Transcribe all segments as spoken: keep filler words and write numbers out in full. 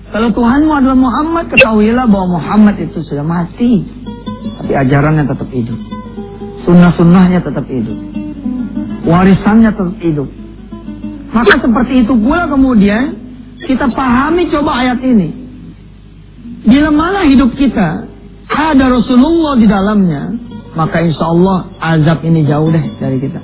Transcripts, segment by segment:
Kalau Tuhanmu adalah Muhammad, ketahuilah bahwa Muhammad itu sudah mati. Tapi ajarannya tetap hidup. Sunnah-sunnahnya tetap hidup. Warisannya tetap hidup. Maka seperti itu pula kemudian kita pahami coba ayat ini. Bila mana hidup kita ada Rasulullah di dalamnya, maka insya Allah azab ini jauh deh dari kita.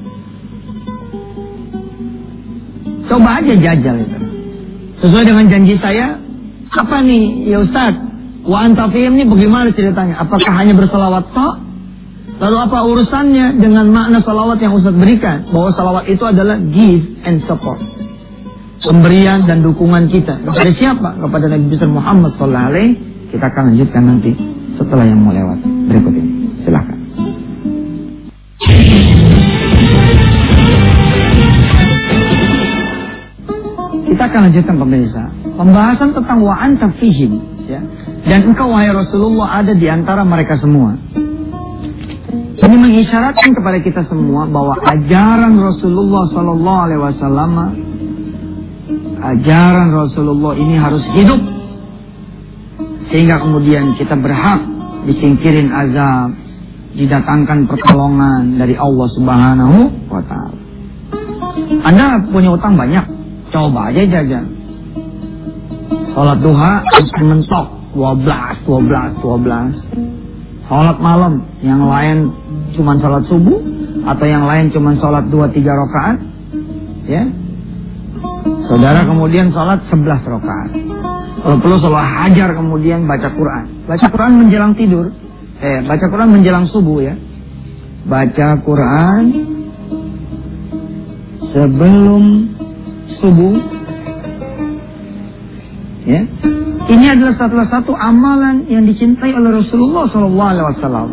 Coba aja jajal itu. Sesuai dengan janji saya, apa nih ya Ustaz? Wa anta fihim ini bagaimana ceritanya? Apakah hanya bersalawat tok? Lalu apa urusannya dengan makna salawat yang Ustaz berikan? Bahwa salawat itu adalah give and support. Pemberian dan dukungan kita. Kepada siapa? Kepada Nabi besar Muhammad sallallahu alaihi wasallam. Kita akan lanjutkan nanti setelah yang mau lewat berikut ini. Silakan. Kita akan lanjutkan pemirsa. Pembahasan tentang wa anta fihim, ya. Dan engkau wahai Rasulullah ada di antara mereka semua. Ini mengisyaratkan kepada kita semua bahwa ajaran Rasulullah sallallahu alaihi wasallam, ajaran Rasulullah ini harus hidup. Sehingga kemudian kita berhak disingkirin azab, didatangkan pertolongan dari Allah Subhanahu wa taala. Anda punya utang banyak, coba aja jajan. Salat duha mentok dua belas, dua belas, dua belas. Salat malam, yang lain cuma salat subuh atau yang lain cuma salat dua tiga rakaat, ya. Saudara kemudian salat sebelas rakaat. Kalau perlu salat hajar kemudian baca Quran. Baca Quran menjelang tidur. Eh, baca Quran menjelang subuh ya. Baca Quran sebelum subuh. Ya. Ini adalah salah satu amalan yang dicintai oleh Rasulullah sallallahu alaihi wasallam.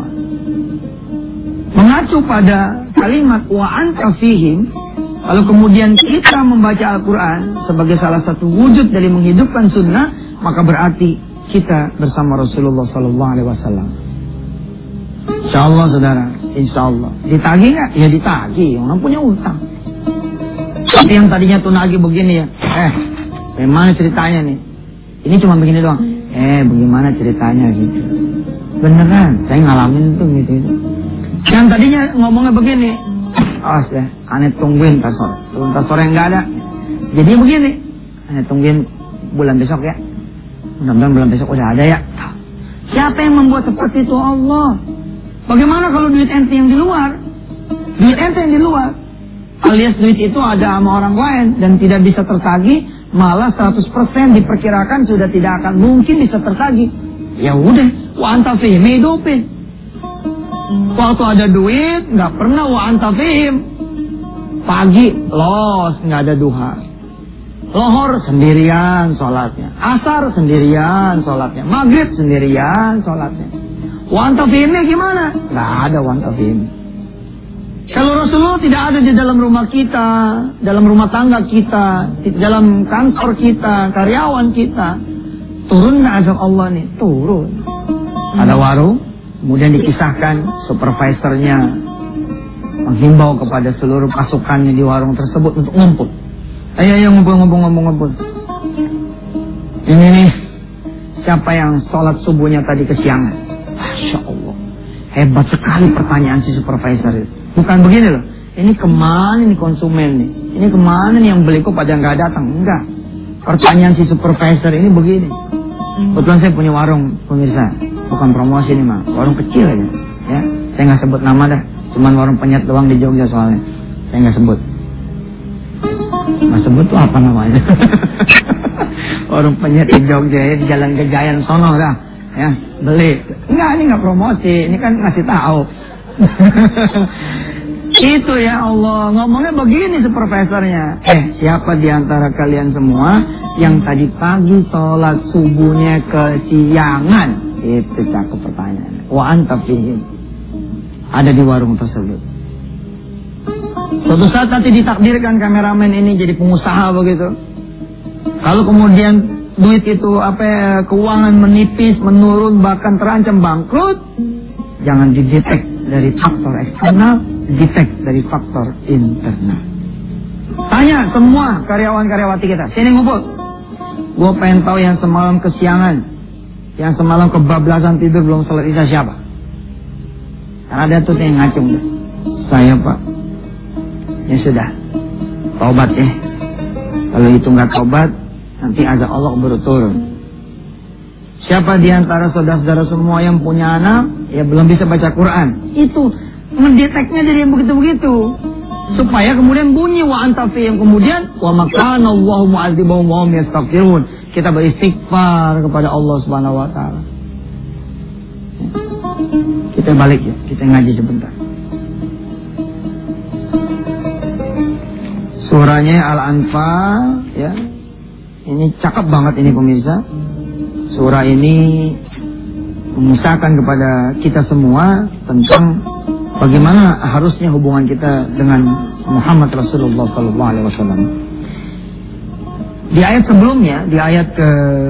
Mengacu pada kalimat wa anta fihim, lalu kemudian kita membaca Al-Quran sebagai salah satu wujud dari menghidupkan sunnah, maka berarti kita bersama Rasulullah sallallahu alaihi wasallam. Insyaallah saudara, insyaallah. Ditagih nggak? Ya ditagih, orang punya utang. Tapi yang tadinya tuh nagih begini ya, eh, bagaimana ceritanya nih? Ini cuma begini doang. Eh, bagaimana ceritanya gitu? Beneran, saya ngalamin tuh gitu. gitu. Yang tadinya ngomongnya begini, awas ya, aneh tungguin tas sore. Belum tas sore nggak ada. Jadi begini, aneh tungguin bulan besok ya. Mudah-mudahan bulan besok udah ada ya. Siapa yang membuat seperti itu? Allah. Bagaimana kalau duit ente yang di luar? Duit ente yang di luar, alias duit itu ada sama orang lain dan tidak bisa tertagih, malah seratus persen diperkirakan sudah tidak akan mungkin bisa tertagih. Ya udah, wa anta fihim, hidupin. Waktu ada duit, nggak pernah wa anta fihim. Pagi, los, nggak ada duha. Lohor sendirian sholatnya. Asar sendirian sholatnya. Maghrib sendirian sholatnya. Wa anta fihimnya gimana? Nggak ada wa anta fihim. Kalau Rasulullah tidak ada di dalam rumah kita, dalam rumah tangga kita, di dalam kantor kita, karyawan kita, turun nggak azab Allah nih? Turun. Ada warung, kemudian dikisahkan supervisornya menghimbau kepada seluruh pasukannya di warung tersebut untuk ngumpul. Ayo, ayo ngumpul, ngumpul, ngumpul, ngumpul. Ini nih, siapa yang sholat subuhnya tadi kesiangan? Masya Allah, hebat sekali pertanyaan si supervisor itu. Bukan begini loh, ini kemana nih konsumen nih? Ini kemana nih yang beli kok pada nggak datang? Enggak. Pertanyaan si supervisor ini begini. Kebetulan saya punya warung, pemirsa. Bukan promosi nih mah, warung kecil aja. Ya, saya nggak sebut nama dah. Cuman warung penyet doang di Jogja soalnya. Saya nggak sebut. Nggak sebut tuh apa namanya? Warung penyet di Jogja ya, di Jalan Gejayan sono dah. Ya, beli. Enggak, ini nggak promosi. Ini kan ngasih tahu. Itu ya Allah, ngomongnya begini supervisornya. Eh, siapa di antara kalian semua yang tadi pagi sholat subuhnya kesiangan? Itu cakep pertanyaannya. Wa anta fihim. Ada di warung tersebut. Suatu saat nanti ditakdirkan kameramen ini jadi pengusaha begitu. Kalau kemudian duit itu apa, keuangan menipis, menurun, bahkan terancam bangkrut, jangan didetek dari faktor eksternal, detect dari faktor internal. Tanya semua karyawan-karyawati kita, sini ngumpul. Gue pengen tahu yang semalam kesiangan, yang semalam kebablasan tidur belum sholat isya siapa? Ada tuh yang ngacung. Saya pak. Ya sudah, taubat ya. Kalau itu nggak taubat, nanti azab Allah baru turun. Siapa di antara saudara-saudara semua yang punya anak, ya belum bisa baca Quran? Itu mendeteknya jadi yang begitu-begitu. Supaya kemudian bunyi wa antafi, yang kemudian wa makana Allahu mu'adzibahum wa hum yastaghfirun. Kita beristighfar kepada Allah Subhanahu wa taala. Kita balik ya, kita ngaji sebentar. Surahnya Al-Anfal ya. Ini cakep banget ini pemirsa. Surah ini mengisahkan kepada kita semua tentang bagaimana harusnya hubungan kita dengan Muhammad Rasulullah sallallahu alaihi wasallam. Di ayat sebelumnya, di ayat ke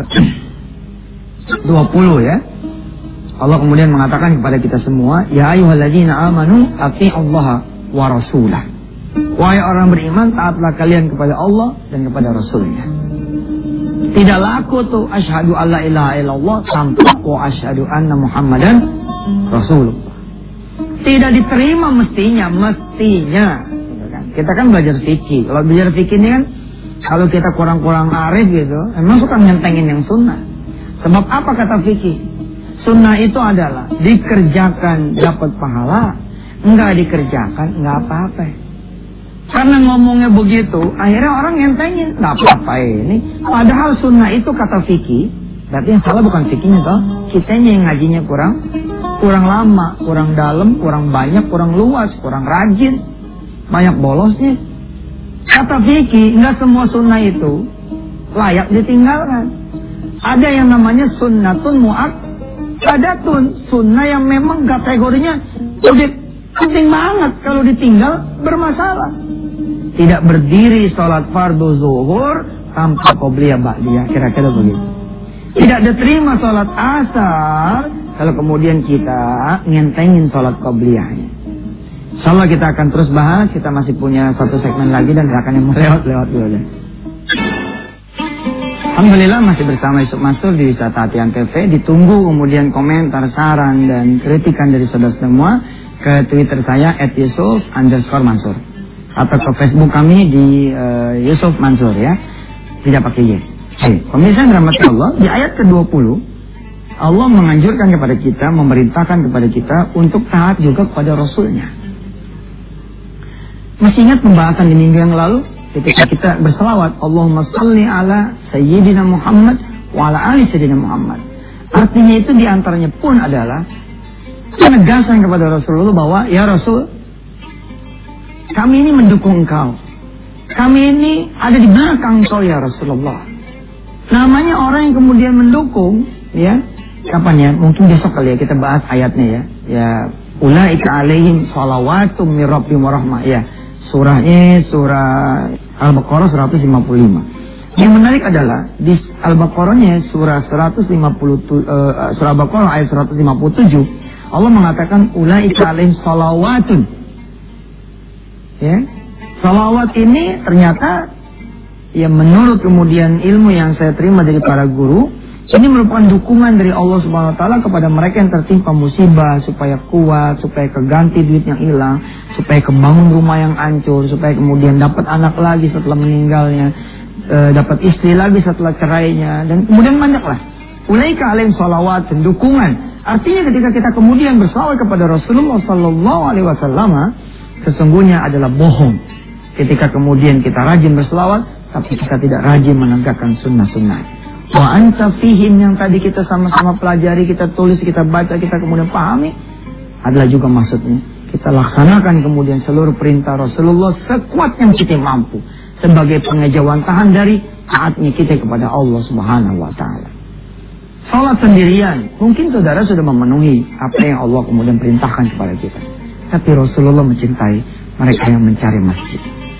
dua puluh ya, Allah kemudian mengatakan kepada kita semua, ya ayyuhalladzina amanu atti'ullaha wa rasulah. Wahai orang beriman, taatlah kalian kepada Allah dan kepada Rasulnya. Tidak laku tuh asyhadu alla ilaha illallah tanpa wa asyhadu anna Muhammadan Rasulullah. Tidak diterima mestinya, mestinya. Kita kan belajar fikih. Kalau belajar fikih ini kan, kalau kita kurang-kurang arif gitu, emang suka nyentengin yang sunnah. Sebab apa kata fikih? Sunnah itu adalah dikerjakan dapat pahala, enggak dikerjakan enggak apa-apa. Karena ngomongnya begitu, akhirnya orang nyentengin, enggak apa-apa ini. Padahal sunnah itu kata fikih, berarti yang salah bukan fikihnya toh, kitanya yang ngajinya kurang kurang lama, kurang dalam, kurang banyak, kurang luas, kurang rajin, banyak bolosnya. Kata fikih, enggak semua sunnah itu layak ditinggalkan. Ada yang namanya sunnatun mu'akkadatun, sunnah yang memang kategorinya udah penting banget, kalau ditinggal bermasalah. Tidak berdiri sholat fardu zuhur tanpa qobliyah ba'diyah, kira-kira begitu. Tidak diterima sholat asar kalau kemudian kita ngentengin sholat qobliyahnya. Insyaallah kita akan terus bahas. Kita masih punya satu segmen lagi dan akan yang melewat-lewat dulu deh. Alhamdulillah masih bersama Yusuf Mansur di Wisata Hatian T V. Ditunggu kemudian komentar, saran dan kritikan dari saudara semua ke Twitter saya at yusuf underscore mansur atau ke Facebook kami di uh, Yusuf Mansur ya. Tidak pakai Y. Hey, pemirsa yang dirahmati Allah, di ayat ke dua puluh Allah menganjurkan kepada kita, memerintahkan kepada kita untuk taat juga kepada Rasulnya. Masih ingat pembahasan di minggu yang lalu ketika kita berselawat Allahumma salli ala Sayyidina Muhammad wa ala ali Sayyidina Muhammad. Artinya itu diantaranya pun adalah penegasan kepada Rasulullah bahwa ya Rasul, kami ini mendukung engkau, kami ini ada di belakang engkau ya Rasulullah. Namanya orang yang kemudian mendukung ya, kapan ya, mungkin besok kali ya kita bahas ayatnya ya. Ya ulaika alaihim shalawatum mir rabbihim warahmah ya. Surahnya surah Al-Baqarah seratus lima puluh lima. Yang menarik adalah di Al-Baqarahnya surah seratus lima puluh uh, surah Al-Baqarah ayat seratus lima puluh tujuh Allah mengatakan ulaika alaihim shalawatun. Ya. Salawat ini ternyata ya menurut kemudian ilmu yang saya terima dari para guru, ini merupakan dukungan dari Allah Subhanahu wa taala kepada mereka yang tertimpa musibah supaya kuat, supaya keganti duit yang hilang, supaya kebangun rumah yang hancur, supaya kemudian dapat anak lagi setelah meninggalnya, e, dapat istri lagi setelah cerainya, dan kemudian banyaklah. Ulaika alaihim shalawat, dukungan. Artinya ketika kita kemudian bersalawat kepada Rasulullah sallallahu alaihi wasallam, sesungguhnya adalah bohong ketika kemudian kita rajin berselawat tapi kita tidak rajin menegakkan sunnah-sunnah. Wa anta fihim, yang tadi kita sama-sama pelajari, kita tulis, kita baca, kita kemudian pahami, adalah juga maksudnya kita laksanakan kemudian seluruh perintah Rasulullah sekuat yang kita mampu sebagai pengejawantahan dari taatnya kita kepada Allah Subhanahu wa taala. Salat sendirian, mungkin saudara sudah memenuhi apa yang Allah kemudian perintahkan kepada kita. Tapi Rasulullah mencintai mereka yang mencari masjid,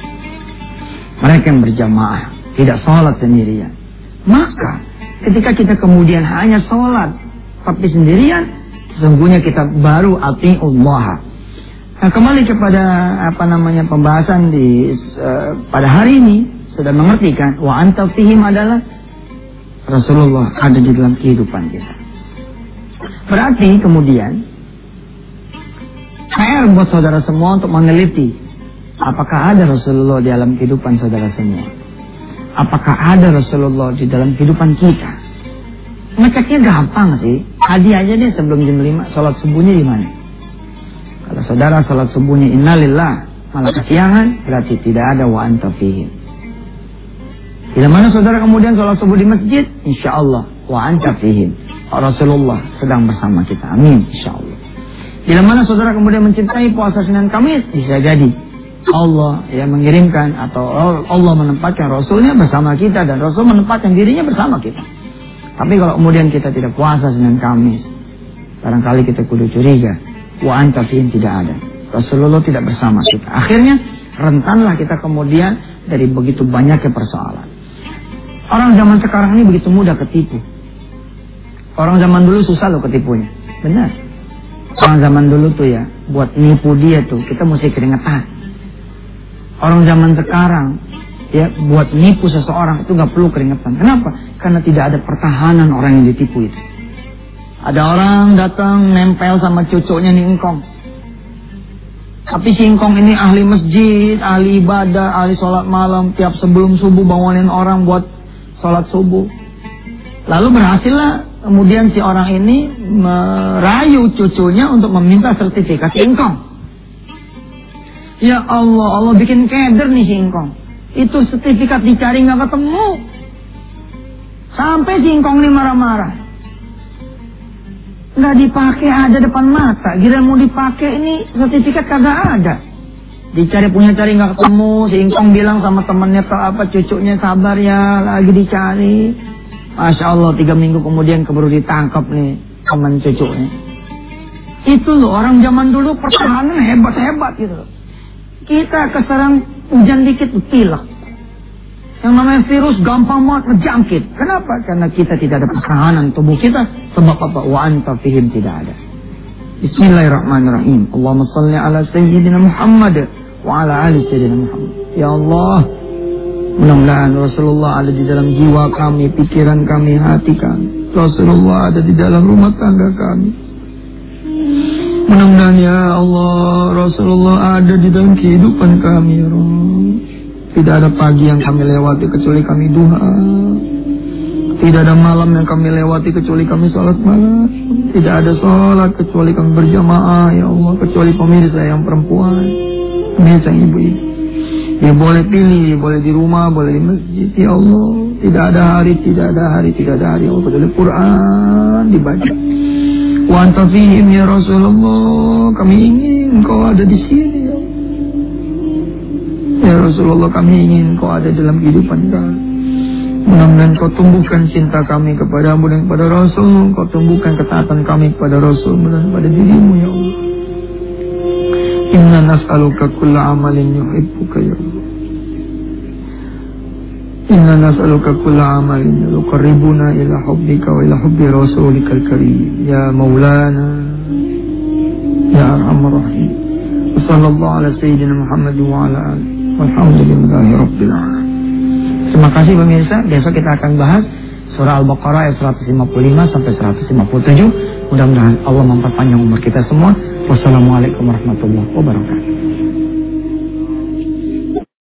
mereka yang berjamaah, tidak salat sendirian. Maka ketika kita kemudian hanya sholat tapi sendirian, sesungguhnya kita baru ati'ullah. Nah, kembali kepada apa namanya pembahasan di uh, pada hari ini, sudah mengerti kan? Wa anta fihim adalah Rasulullah ada di dalam kehidupan kita. Berarti kemudian P R buat saudara semua untuk meneliti apakah ada Rasulullah di dalam kehidupan saudara semua. Apakah ada Rasulullah di dalam kehidupan kita. Ngeceknya gampang sih. Tadi aja deh sebelum jam lima sholat subuhnya di mana. Kalau saudara sholat subuhnya innalillah malah kesiangan, berarti tidak ada wa anta fihim. Bila mana saudara kemudian sholat subuh di masjid, insya Allah wa anta fihim. Rasulullah sedang bersama kita. Amin, insya Allah. Bila mana saudara kemudian mencintai puasa Senin Kamis, bisa jadi Allah yang mengirimkan atau Allah menempatkan Rasulnya bersama kita dan Rasul menempatkan dirinya bersama kita. Tapi kalau kemudian kita tidak puasa Senin Kamis, barangkali kita kudu curiga, wa anta fihim tidak ada. Rasulullah tidak bersama kita. Akhirnya rentanlah kita kemudian dari begitu banyaknya persoalan. Orang zaman sekarang ini begitu mudah ketipu. Orang zaman dulu susah loh ketipunya. Benar. Orang zaman dulu tuh ya, buat nipu dia tuh kita mesti keringetan. Orang zaman sekarang ya, buat nipu seseorang itu gak perlu keringetan. Kenapa? Karena tidak ada pertahanan orang yang ditipu itu. Ada orang datang nempel sama cucunya nih engkong. Tapi si engkong ini ahli masjid, ahli ibadah, ahli sholat malam. Tiap sebelum subuh bangunin orang buat sholat subuh. Lalu berhasillah kemudian si orang ini merayu cucunya untuk meminta sertifikat si engkong. Ya Allah, Allah bikin keder nih si engkong. Itu sertifikat dicari gak ketemu. Sampai si engkong ini marah-marah. Gak dipakai ada depan mata. Gila mau dipakai ini sertifikat kagak ada. Dicari punya cari gak ketemu. Si engkong bilang sama temannya apa cucunya, sabar ya lagi dicari. Masya Allah, tiga minggu kemudian keburu ditangkap nih teman cucunya. Itu loh orang zaman dulu pertahanan hebat-hebat gitu loh. Kita keserang hujan dikit pilek. Yang namanya virus gampang banget terjangkit. Kenapa? Karena kita tidak ada pertahanan tubuh kita. Sebab apa? Wa anta fihim tidak ada. Bismillahirrahmanirrahim. Allahumma salli ala Sayyidina Muhammad wa ala ali Sayyidina Muhammad. Ya Allah, mudah-mudahan Rasulullah ada di dalam jiwa kami, pikiran kami, hati kami. Rasulullah ada di dalam rumah tangga kami. Mudah-mudahan ya Allah, Rasulullah ada di dalam kehidupan kami ya Allah. Tidak ada pagi yang kami lewati kecuali kami duha. Tidak ada malam yang kami lewati kecuali kami sholat malam. Tidak ada sholat kecuali kami berjamaah ya Allah. Kecuali pemirsa yang perempuan, pemirsa yang ibu-ibu. Dia boleh pilih, boleh di rumah, boleh di masjid ya Allah. Tidak ada hari, tidak ada hari, tidak ada hari ya Allah. Kecuali Quran dibaca. Wa anta fihim ya Rasulullah. Kami ingin kau ada di sini ya Allah. Ya Rasulullah, kami ingin kau ada dalam kehidupan kami. Mudah-mudahan kau tumbuhkan cinta kami kepadamu dan kepada Rasul. Kau tumbuhkan ketaatan kami kepada Rasul dan kepada dirimu ya Allah. Inna nas'aluka kulla amalin yuhibbuka ya Allah. Inna nas'aluka kulla amalin yuqarribuna ila hubbika wa ila hubbi rasulikal karim. Ya Maulana ya Arhamar Rahim. Wassallallahu ala Sayyidina Muhammad wa ala alihi. Walhamdulillahi Rabbil Alamin. Terima kasih pemirsa. Besok kita akan bahas surah Al-Baqarah ayat seratus lima puluh lima sampai seratus lima puluh tujuh. Mudah-mudahan Allah memperpanjang umur kita semua. Wassalamualaikum warahmatullahi wabarakatuh.